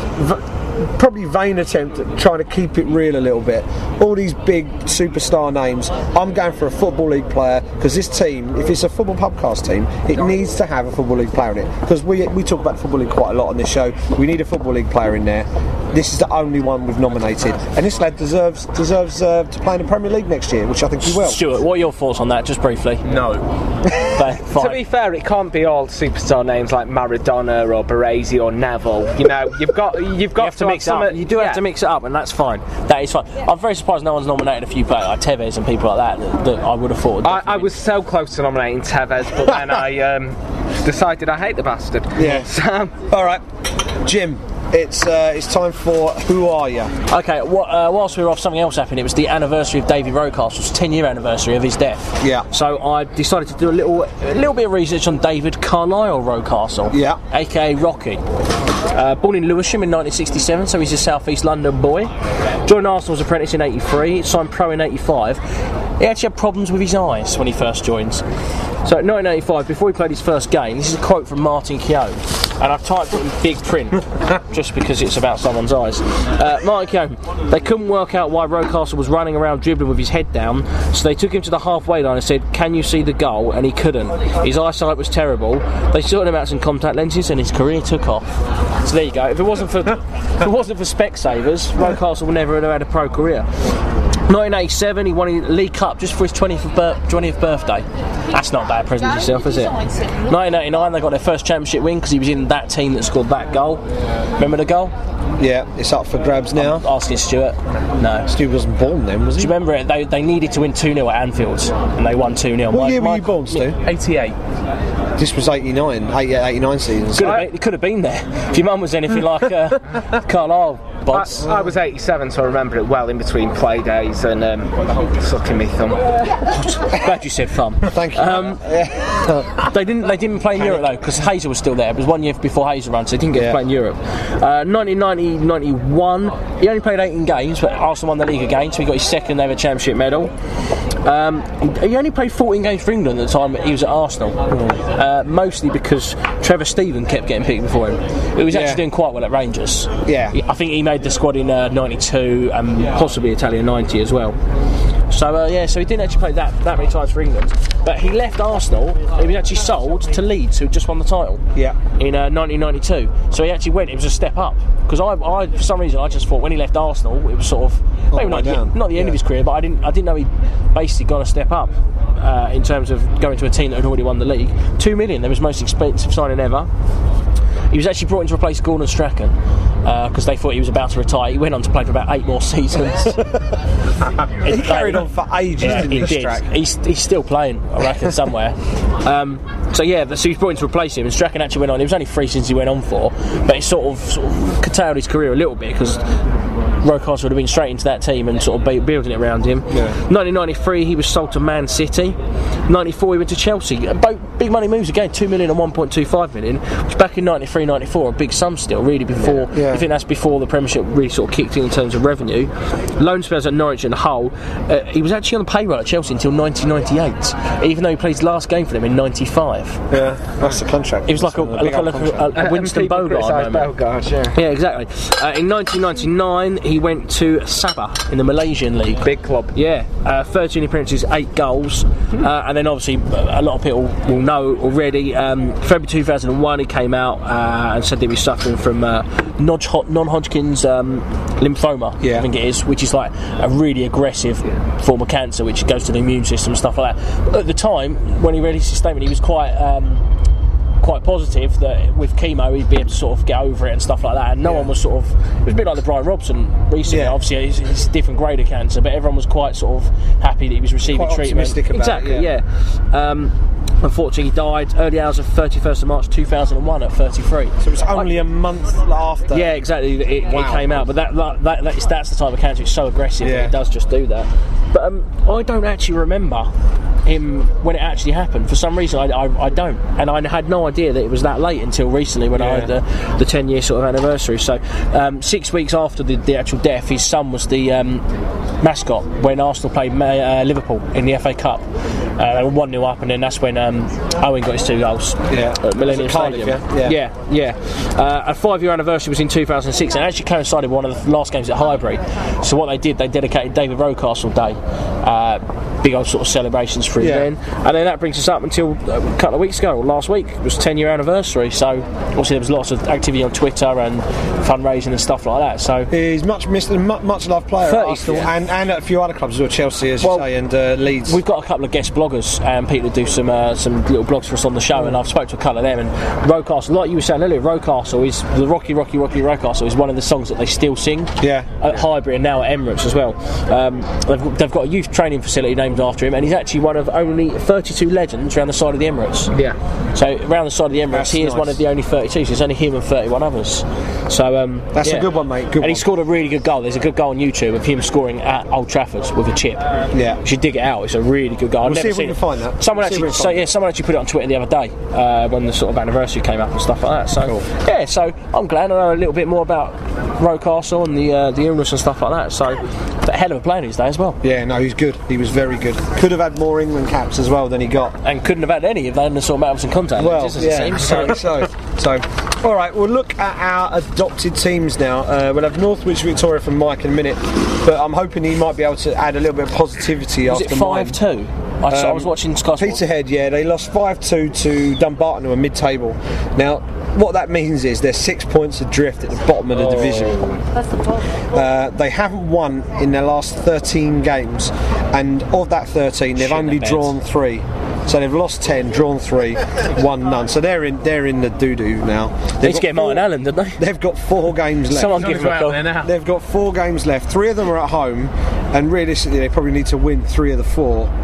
probably vain attempt at trying to keep it real a little bit. All these big superstar names, I'm going for a Football League player, because this team, if it's a football podcast team, it needs to have a Football League player in it, because we talk about Football League quite a lot on this show. We need a Football League player in there. This is the only one we've nominated, and this lad deserves to play in the Premier League next year, which I think he will. Stuart, what are your thoughts on that, just briefly? No. Fine. To be fair, it can't be all superstar names like Maradona or Baresi or Neville. You know, you've got You have to mix it up. You do have to mix it up, and that's fine. That is fine. I'm very surprised no one's nominated a few players like Tevez and people like that I would have thought. I was so close to nominating Tevez, but then I decided I hate the bastard. Yeah. So, All right, Jim. It's time for Who Are You? Okay, whilst we were off, something else happened. It was the anniversary of Davy Rocastle's 10-year anniversary of his death. Yeah. So I decided to do a little bit of research on David Carlisle Rocastle. Yeah. A.k.a. Rocky. Born in Lewisham in 1967, so he's a South East London boy. Joined Arsenal's apprentice in 83, signed pro in 85. He actually had problems with his eyes when he first joined. So in 1985, before he played his first game, this is a quote from Martin Keown, and I've typed it in big print just because it's about someone's eyes. Martin Keown: they couldn't work out why Rocastle was running around dribbling with his head down, so they took him to the halfway line and said, "Can you see the goal?" And he couldn't. His eyesight was terrible. They sorted him out some contact lenses, and his career took off. So there you go. If it wasn't for Specsavers, Rocastle would never have had a pro career. 1987, he won the League Cup just for his 20th birthday. That's not a bad present to yourself, is it? 1989, they got their first championship win because he was in that team that scored that goal. Remember the goal? Yeah, it's up for grabs now. I'm asking Stuart. No. Stu wasn't born then, was he? Do you remember it? They needed to win 2-0 at Anfield, and they won 2-0. What year were you born, Stu? 88. This was 89 seasons. It could have been there. If your mum was anything like Carlisle boss. I was 87, so I remember it well in between play days and sucking me thumb. Glad you said thumb. Thank you. They didn't play in Europe though, because Hazer was still there. It was 1 year before Hazer ran, so they didn't get to play in Europe. 1990-91, he only played 18 games, but Arsenal won the league again, so he got his second ever championship medal. He only played 14 games for England at the time he was at Arsenal, mostly because Trevor Steven kept getting picked before him. He was actually doing quite well at Rangers. Yeah, I think he made the squad in 92 and possibly Italian 90 as well. So so he didn't actually play that many times for England, but he left Arsenal. He was actually sold to Leeds, who just won the title. In 1992. So he actually went. It was a step up, because I for some reason I just thought when he left Arsenal it was sort of maybe not the end of his career, but I didn't know he'd basically gone a step up in terms of going to a team that had already won the league. $2 million. That was the most expensive signing ever. He was actually brought in to replace Gordon Strachan because they thought he was about to retire. He went on to play for about 8 more seasons. He carried on for ages, didn't he? He's still playing, I reckon, somewhere. So he was brought in to replace him, and Strachan actually went on. It was only 3 seasons he went on for, but it sort of curtailed his career a little bit, because Rocastle would have been straight into that team and sort of building it around him. 1993, he was sold to Man City. 94, he went to Chelsea. Both big money moves again, 2 million and 1.25 million, which back in 93-94 a big sum still, really, before I think that's before the Premiership really sort of kicked in terms of revenue. Loan spells at Norwich and Hull. He was actually on the payroll at Chelsea until 1998, even though he played his last game for them in 95. Yeah, that's the contract. It was like a Winston Bogart moment. Yeah, exactly. In 1999, he went to Sabah in the Malaysian League. Big club. Yeah, 13 appearances, 8 goals, and then obviously a lot of people will know already. February 2001, he came out and said that he was suffering from non-Hodgkin's lymphoma, I think it is, which is like a really aggressive form of cancer, which goes to the immune system and stuff like that. But at the time, when he released his statement, he was quite positive that with chemo he'd be able to sort of get over it and stuff like that, and no one was sort of, it was a bit like the Brian Robson recently. Obviously it's a different grade of cancer, but everyone was quite sort of happy that he was receiving quite treatment. Exactly, unfortunately he died early hours of 31st of March 2001 at 33. So it was only a month after. Yeah, exactly, it came out, but that's the type of cancer, it's so aggressive that it does just do that. But I don't actually remember him when it actually happened. For some reason I don't, and I had no idea that it was that late until recently when I had the 10-year sort of anniversary. So 6 weeks after the actual death, his son was the mascot when Arsenal played Liverpool in the FA Cup. They were 1-0 up, and then that's when Owen got his 2 goals at Millennium Stadium. A 5-year anniversary was in 2006, and it actually coincided with one of the last games at Highbury. So what they did, they dedicated David Rocastle Day. Big old sort of celebrations for him then, and then that brings us up until a couple of weeks ago, or last week. It was 10-year anniversary, so obviously there was lots of activity on Twitter and fundraising and stuff like that. So he's much missed and much loved player at Arsenal and at a few other clubs as well, Chelsea, as you say, and Leeds. We've got a couple of guest bloggers and people who do some little blogs for us on the show, and I've spoke to a couple of them. And Rocastle, like you were saying earlier, Rocastle is the Rocky Rocastle is one of the songs that they still sing at Highbury and now at Emirates as well. They've got a youth training facility named after him, and he's actually one of only 32 legends around the side of the Emirates. So around the side of the Emirates, he is one of the only 32. So it's only him and 31 others. So that's a good one, mate. He scored a really good goal. There's a good goal on YouTube of him scoring at Old Trafford with a chip. You should dig it out. It's a really good goal. We'll see if we can find that. Someone actually put it on Twitter the other day when the sort of anniversary came up and stuff like that. So so I'm glad I know a little bit more about Rocastle and the Emirates and stuff like that. So a hell of a player these days as well. Yeah, no, he's good. He was very good. Could have had more England caps as well than he got, and couldn't have had any if they hadn't sort of met some contact. Well, so all right, we'll look at our adopted teams now. We'll have Northwich Victoria from Mike in a minute, but I'm hoping he might be able to add a little bit of positivity after mine. Was it 5-2? I was watching Sky Sports. Peterhead, they lost 5-2 to Dumbarton, who are mid-table. Now, what that means is they're 6 points adrift at the bottom of the division. That's the problem. They haven't won in their last 13 games, and of that 13, they've only drawn 3. So they've lost 10, drawn 3, won none. So they're in the doo-doo now. They just get Martin Allen, didn't they? They've got 4 games left. Someone give them a call. They've got 4 games left. 3 of them are at home, and realistically they probably need to win 3 of the 4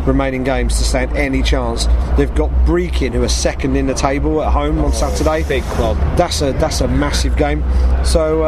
remaining games to stand any chance. They've got Brechin, who are second in the table at home on Saturday. Big club. That's a massive game. So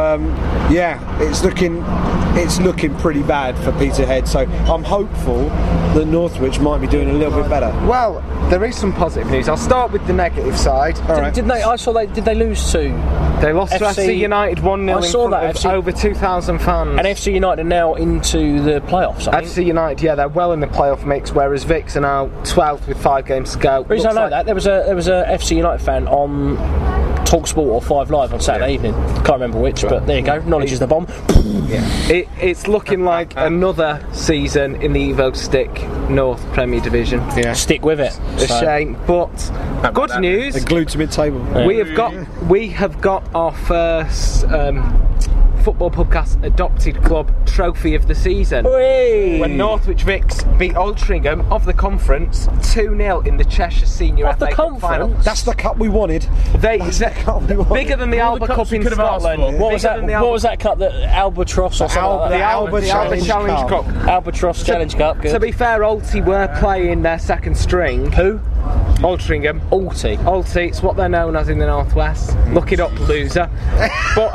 it's looking pretty bad for Peterhead. So I'm hopeful that Northwich might be doing a little bit better. Well, there is some positive news. I'll start with the negative side. Did they lose to? They lost to FC United 1-0 in front of over 2,000 fans. And FC United are now into the playoffs, I think. FC United, they're well in the playoff mix, whereas Vicks are now 12th with 5 games to go. The reason I know that, there was a FC United fan on TalkSport or 5 Live on Saturday evening. Can't remember which, but there you go. Knowledge is the bomb. Yeah. It's looking like another season in the Evo Stick North Premier Division. Yeah. Stick with it. A shame, but good news. They're glued to mid-table. Yeah. We have got our first Football Podcast adopted club trophy of the season. Whee! When Northwich Vicks beat Altrincham of the conference 2-0 in the Cheshire Senior Of the FA Cup final. conference? That's the cup we wanted. Bigger than the Alba Cup in Scotland. What was that cup? The Albatross or something? The Alba Challenge Cup. Albatross Challenge Cup. Good. To be fair, Alty were playing their second string. Who? Altrincham. Alty. It's what they're known as in the Northwest. Look it up, loser. But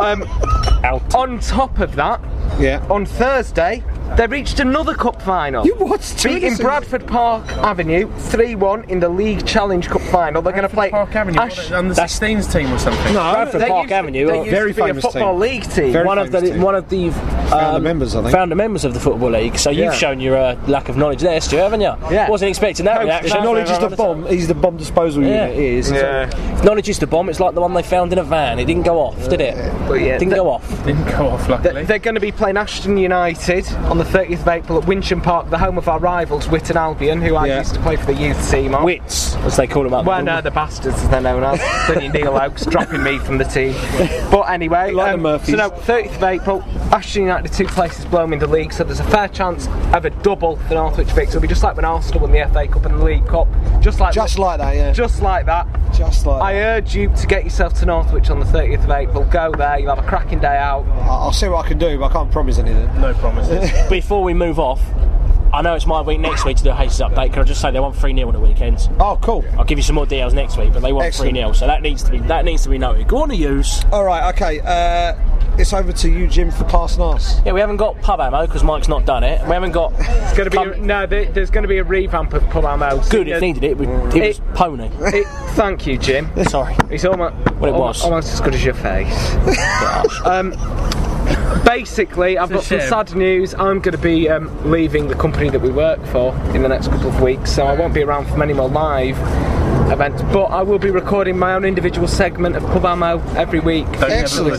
on top of that, on Thursday, they reached another cup final. You watched beating Bradford Park Avenue 3-1 in the League Challenge Cup final. They're going to play Park Avenue, on the 16s team or something. No, Bradford Park Avenue, they used very to be famous a football team. league team. Very one of the founder members, I think. Founder members of the Football League. So you've shown your lack of knowledge there, Stu, haven't you? Yeah. Wasn't expecting that reaction. If knowledge is the bomb, he's the bomb disposal unit. He is. If knowledge is the bomb, it's like the one they found in a van. It didn't go off, did it? Didn't go off. Didn't go off, luckily. They're going to be playing Ashton United on the 30th of April at Wincham Park, the home of our rivals, Witton Albion, who I used to play for the youth team on. Wits, as they call them up. Well, no, the bastards, as they're known as. Sonny Neil Oakes dropping me from the team. But anyway, Like the Murphys. so no, 30th of April, Ashton United are 2 places below them in the league, so there's a fair chance of a double for Northwich Vicks. It'll be just like when Arsenal won the FA Cup and the League Cup. Just like that. I urge you to get yourself to Northwich on the 30th of April. Go there, you'll have a cracking day out. I'll see what I can do, but I can't promise anything. No promises. Before we move off, I know it's my week next week to do a Hastings update. Can I just say they won 3-0 on the weekend? Oh, cool. I'll give you some more details next week, but they won 3-0, so that needs to be noted. Go on to use. All right, okay. It's over to you, Jim, for Class and Arse. Yeah, we haven't got pub ammo because Mike's not done it. We haven't got. It's going to be there's going to be a revamp of pub ammo. Good, it needed it. It was pony. Thank you, Jim. Sorry. It's almost as good as your face. Basically, I've got some sad news. I'm going to be leaving the company that we work for in the next couple of weeks, so I won't be around for many more live events, but I will be recording my own individual segment of Pub Ammo every week. Excellent.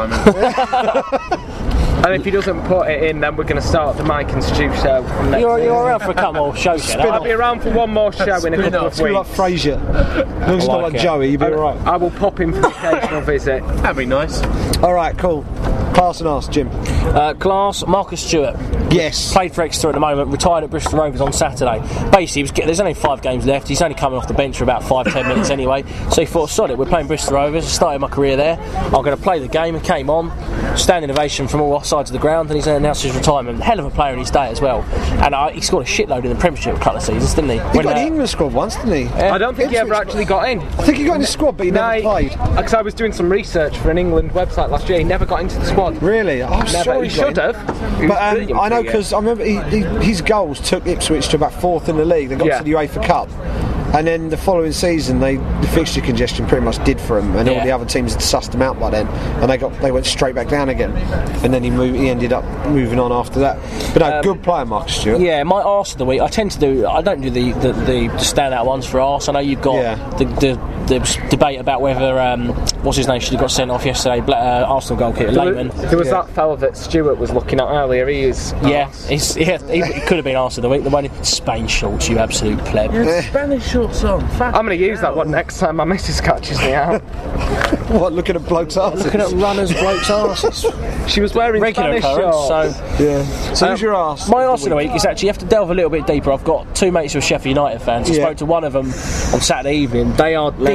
And if he doesn't put it in, then we're going to start the Mike and Stu show. You're around for a couple more shows, then. I'll be around for one more show in a couple of weeks. Like Frasier. Looks not like Joey, you'll be alright. I will pop in for the occasional visit. That'd be nice. Alright, cool. Class and Arse, Jim. Class, Marcus Stewart. Yes. Played for Exeter at the moment, retired at Bristol Rovers on Saturday. Basically, there's only 5 games left. He's only coming off the bench for about 5-10 minutes anyway. So he thought, sod it, we're playing Bristol Rovers. I started my career there. I'm going to play the game. He came on, standing ovation from all sides of the ground, and he's announced his retirement. Hell of a player in his day as well. And he scored a shitload in the Premiership a couple of seasons, didn't he? He got in the England squad once, didn't he? I don't think he ever actually got in. I think he got in the squad, but he never played. Because I was doing some research for an England website last year. He never got into the squad. Really? I'm sure he should have. But I know because I remember his goals took Ipswich to about 4th in the league. They got to the UEFA Cup. And then the following season, the fixture congestion pretty much did for him, and all the other teams had sussed him out by then, and they went straight back down again. And then he ended up moving on after that. But no, good player, Marcus Stewart. Yeah, my arse of the week. I don't do the standout ones for arse. I know you've got the debate about whether what's his name should have got sent off yesterday. Arsenal goalkeeper Lehmann. There was that fella that Stewart was looking at earlier. He is he could have been arse of the week. The one in Spain shorts, you absolute pleb. Spanish shorts on. I'm going to use that one next time my missus catches me out. What, looking at blokes' arses? Looking at runners' blokes' arses. She was wearing regular Spanish shorts. So who's your arse? My arse of the week is actually, you have to delve a little bit deeper. I've got 2 mates who are Sheffield United fans. I spoke to one of them on Saturday evening. They are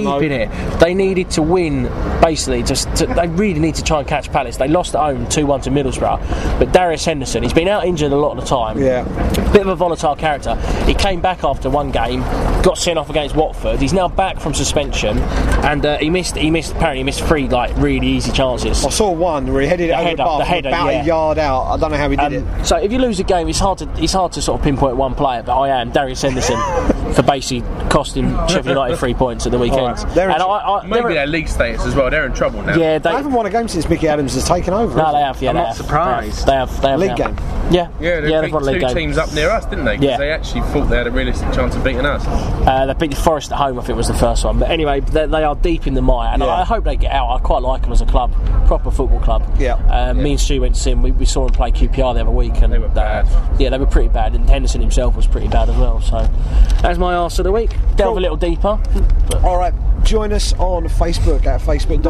promote. in it. They needed to win, basically. They really need to try and catch Palace. They lost at home 2-1 to Middlesbrough, but Darius Henderson, he's been out injured a lot of the time. Yeah. Bit of a volatile character. He came back after one game, got sent off against Watford. He's now back from suspension, and he missed 3 like really easy chances. I saw one where he headed it over the bar from about a yard out. I don't know how he did it. So if you lose a game, it's hard to sort of pinpoint one player, but I am Darius Henderson for basically costing Sheffield United 3 points at the weekend. Right. Maybe their league status as well. They're in trouble now. Yeah, they haven't won a game since Mickey Adams has taken over. No, they have. Yeah, I'm not surprised. They have league game. Yeah, they've won a league two game. teams up near us, didn't they? Because they actually thought they had a realistic chance of beating us. They beat Forest at home, I think was the first one. But anyway, they are deep in the mire, and I hope they get out. I quite like them as a club, proper football club. Me and Stu went to see them. We saw them play QPR the other week, and they were bad. Yeah, they were pretty bad, and Henderson himself was pretty bad as well. So that's my arse of the week. Delve a little deeper. All right, join us on Facebook at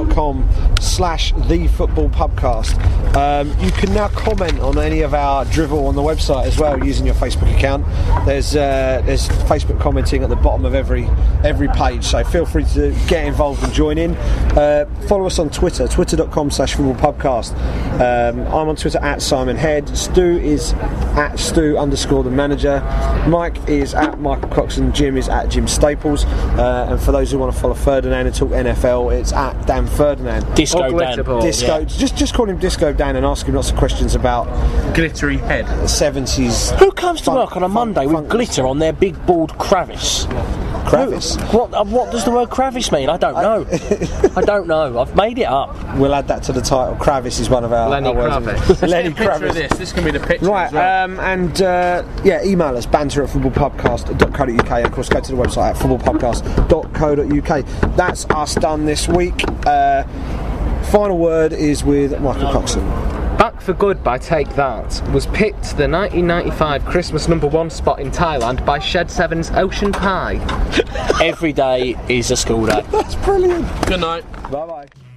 facebook.com/thefootballpubcast. You can now comment on any of our drivel on the website as well using your Facebook account. There's Facebook commenting at the bottom of every page, so feel free to get involved and join in. Follow us on Twitter, twitter.com/footballpubcast. I'm on Twitter at Simon Head. Stu is at Stu_the manager. Mike is at Michael Coxon. Jim is at Jim Staples. And for those who want to follow Ferdinand and talk NFL, it's at Dan Ferdinand. Disco Dan. Disco. Just call him Disco Dan and ask him lots of questions about glittery head. 70s. Who comes to work on a Monday with glitter on their big bald Kravis? Kravis? What does the word Kravis mean? I don't know. I don't know. I've made it up. We'll add that to the title. Kravis is one of our Lenny Kravis. Lenny Kravis. This can be the picture. Right, as well. email us banter@footballpubcast.co.uk, and of course go to the website at footballpubcast.co.uk. That's us done this week. Final word is with Michael Coxon. Back for Good by Take That was picked the 1995 Christmas #1 spot in Thailand by Shed 7's Ocean Pie. Every day is a school day. That's brilliant. Good night. Bye bye.